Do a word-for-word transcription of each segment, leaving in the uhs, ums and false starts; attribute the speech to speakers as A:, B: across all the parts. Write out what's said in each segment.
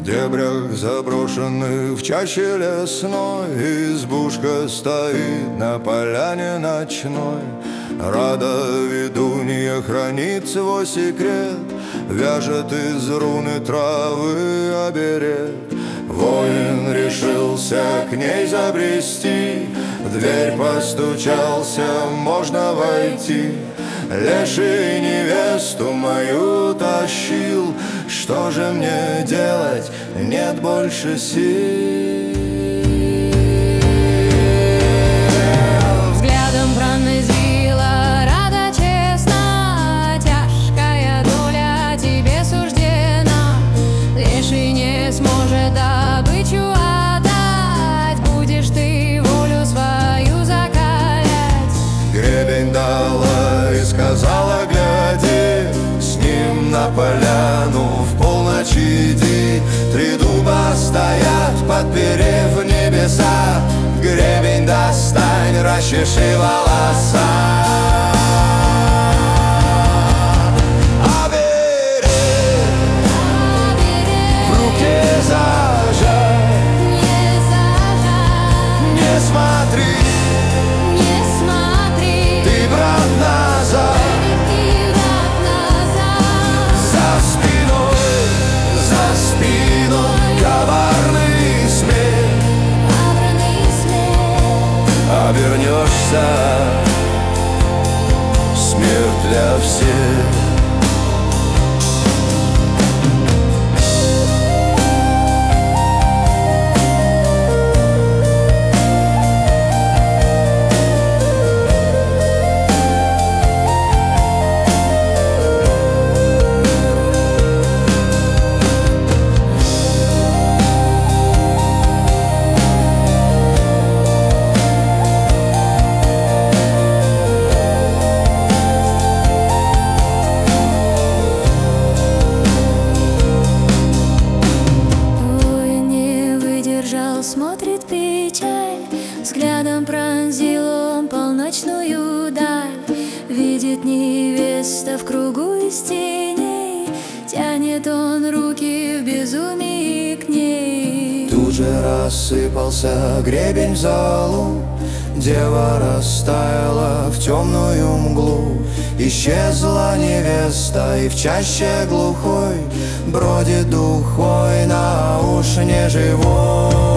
A: дебрях заброшенных, в чаще лесной избушка стоит на поляне ночной. Рада ведунья хранит свой секрет, вяжет из руны травы оберег. Воин решился к ней забрести, в дверь постучался, можно войти. Леший невесту мою тащил, что же мне делать, нет больше сил.
B: Взглядом пронзила Рада честна, тяжкая доля тебе суждена. Леший не сможет добычу отдать, будешь ты волю свою закалять.
A: Гребень дала и сказала: гляди, с ним на поляну в полночь иди. Три дуба стоят, подперев небеса, гребень достань, расчеши волоса. Обернешься, смерть для всех.
B: Смотрит печаль, взглядом пронзил он полночную даль. Видит невеста в кругу из теней, тянет он руки в безумии к ней.
A: Тут же рассыпался гребень в залу, дева растаяла в темную мглу. Исчезла невеста, и в чаще глухой бродит духой на уж не живой.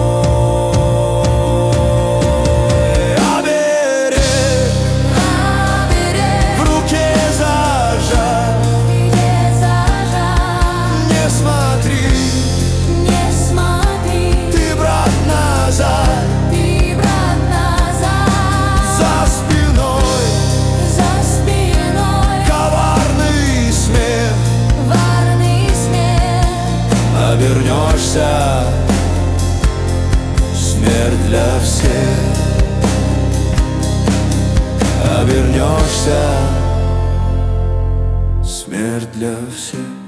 A: Обернешься, смерть для всех. Обернешься, смерть для всех.